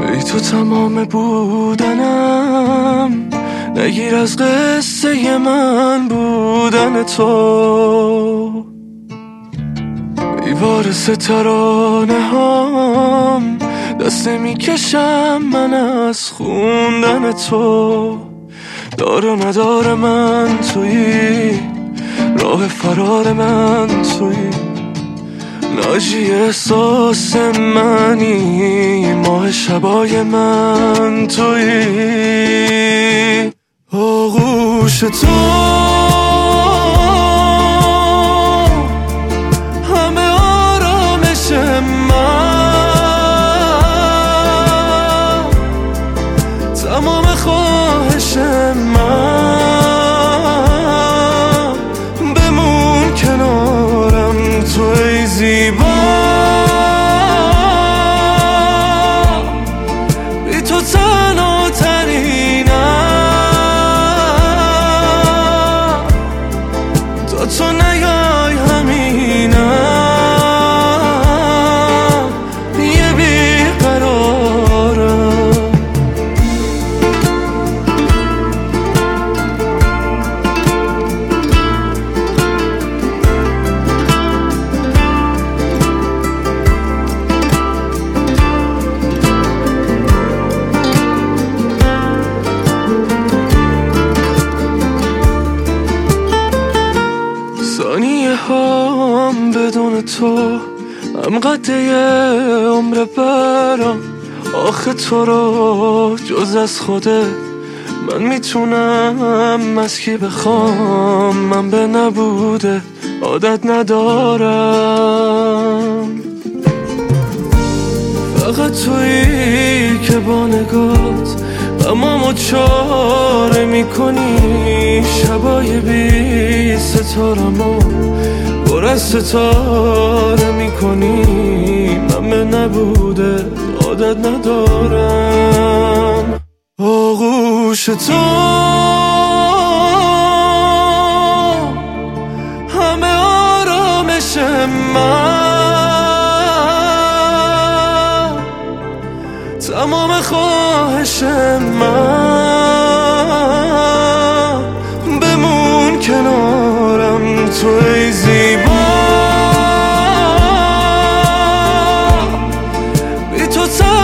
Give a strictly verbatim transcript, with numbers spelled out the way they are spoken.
ای تو تمام بودنم، نگیر از قصه من بودن تو. ای وارث ترانه هام، دست میکشم من از خوندن تو. دار و ندار من تویی، راه فرار من تویی، ناجی احساس منی، ماه شبای من تویی. آغوش تو همه آرامش من، تمام خواهش من، بمون کنارم تو ای زیبا. بی تو تنها ترینم، تا تو نیای همینم، یه بیقرارم. ثانیه هم بدون تو هم قده عمر برام. آخه تو رو جز از خوده من میتونم از کی بخوام؟ من به نبوده عادت ندارم، فقط تویی که با نگات غمامو چاره میکنی. شبای بی ستارمو پر از ستاره میکنی. من به نبوده عادت ندارم. آغوش تو همه آرامش من، تمام خواهش من، بمون کنارم تو ای زیبا. بی تو